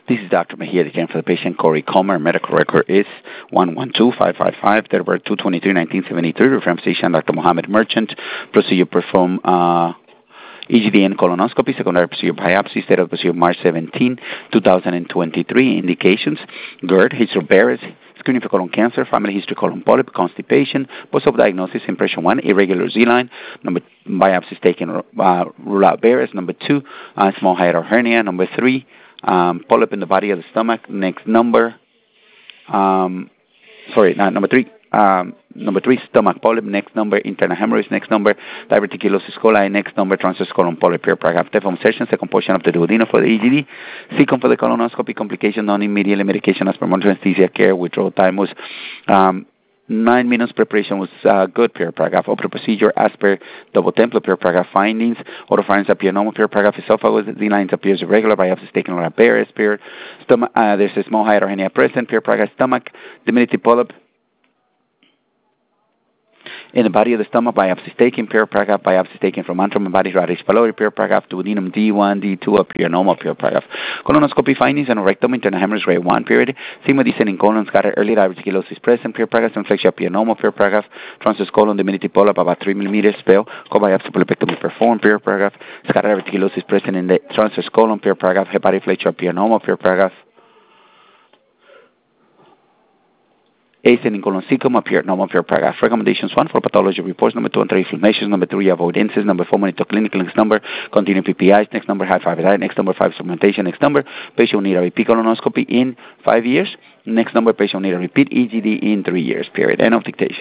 This is Dr. Mejia again for the patient. Corey Comer. Medical record is 112555. Date of birth 2/23/1973. Reference physician Dr. Mohammed Merchant. Procedure performed EGD and colonoscopy. Secondary procedure biopsy. State of procedure March 17, 2023. Indications: GERD, history of Barrett's, screening for colon cancer, family history colon polyp, constipation, post-op diagnosis, impression 1, irregular Z-line. Number biopsies taken, rule out Barrett's. Number 2, small hiatal hernia. Number 3, polyp in the body of the stomach. Next number, number 3, stomach polyp. Next number, internal hemorrhoids. Next number, diverticulosis coli. Next number, transverse colon polyp. Paragraph T session, second portion of the duodenum for the EGD. Second for the colonoscopy, complication, non-immediate medication as per monitoring anesthesia care, withdrawal time was 9 minutes. Preparation was good. Paragraph Opera procedure as per double template. Paragraph findings: oropharynx appear normal. Paragraph esophagus, the lines appears irregular. Biopsies taken on a Barrett's. Stomach, there's a small hiatal hernia present. Paragraph stomach, diminutive polyp in the body of the stomach. Biopsies taken. Paragraph biopsies taken from antrum and body radius pylori. Paragraph duodenum D1, D2 appear normal. Paragraph colonoscopy findings: and rectum, internal hemorrhage grade 1. Sigma descending colon, scattered early diverticulosis present. Paragraph inflection appear normal. Paragraph transverse colon, diminutive polyp about 3 millimeters. Co-biopsy polypectomy performed. Paragraph scattered diverticulosis present in the transverse colon. Paragraph hepatic flexure appear normal. Paragraph ascending colonoscopy appeared normal. Paragraph recommendations: 1, for pathology reports. Number 2 and 3, inflammations. Number 3, avoidances. Number 4, monitor clinical. Next number, continuing PPIs. Next number, high 5 diet. Next number, 5, supplementation. Next number, patient will need a repeat colonoscopy in 5 years. Next number, patient will need a repeat EGD in 3 years. Period. End of dictation.